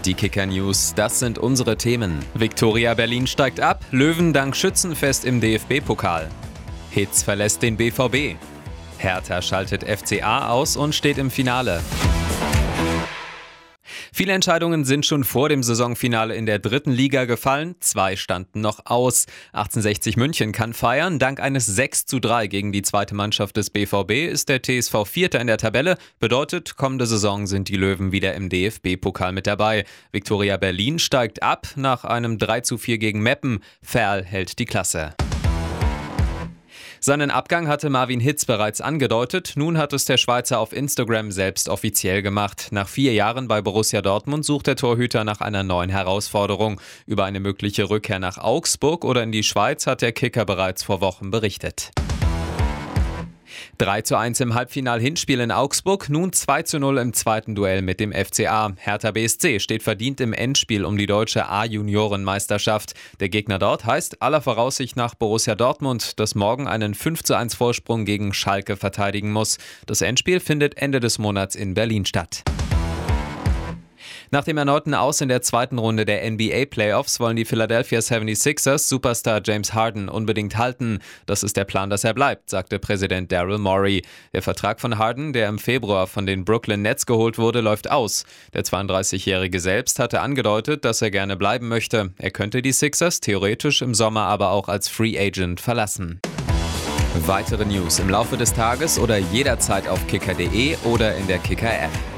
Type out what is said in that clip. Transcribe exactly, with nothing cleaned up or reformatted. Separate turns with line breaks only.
Die Kicker-News, das sind unsere Themen. Viktoria Berlin steigt ab, Löwen dank Schützenfest im D F B-Pokal. Hitz verlässt den B V B. Hertha schaltet F C A aus und steht im Finale. Viele Entscheidungen sind schon vor dem Saisonfinale in der dritten Liga gefallen, zwei standen noch aus. achtzehnhundertsechzig München kann feiern, dank eines sechs zu drei gegen die zweite Mannschaft des B V B ist der T S V Vierter in der Tabelle, bedeutet, kommende Saison sind die Löwen wieder im D F B-Pokal mit dabei. Viktoria Berlin steigt ab nach einem drei zu vier gegen Meppen, Verl hält die Klasse. Seinen Abgang hatte Marvin Hitz bereits angedeutet, nun hat es der Schweizer auf Instagram selbst offiziell gemacht. Nach vier Jahren bei Borussia Dortmund sucht der Torhüter nach einer neuen Herausforderung. Über eine mögliche Rückkehr nach Augsburg oder in die Schweiz hat der Kicker bereits vor Wochen berichtet. drei zu eins im Halbfinal-Hinspiel in Augsburg, nun zwei zu null im zweiten Duell mit dem F C A. Hertha B S C steht verdient im Endspiel um die deutsche A-Juniorenmeisterschaft. Der Gegner dort heißt aller Voraussicht nach Borussia Dortmund, das morgen einen fünf zu eins Vorsprung gegen Schalke verteidigen muss. Das Endspiel findet Ende des Monats in Berlin statt. Nach dem erneuten Aus in der zweiten Runde der N B A-Playoffs wollen die Philadelphia seventy-sixers Superstar James Harden unbedingt halten. Das ist der Plan, dass er bleibt, sagte Präsident Daryl Morey. Der Vertrag von Harden, der im Februar von den Brooklyn Nets geholt wurde, läuft aus. Der zweiunddreißigjährige selbst hatte angedeutet, dass er gerne bleiben möchte. Er könnte die Sixers theoretisch im Sommer aber auch als Free Agent verlassen. Weitere News im Laufe des Tages oder jederzeit auf kicker punkt de oder in der Kicker-App.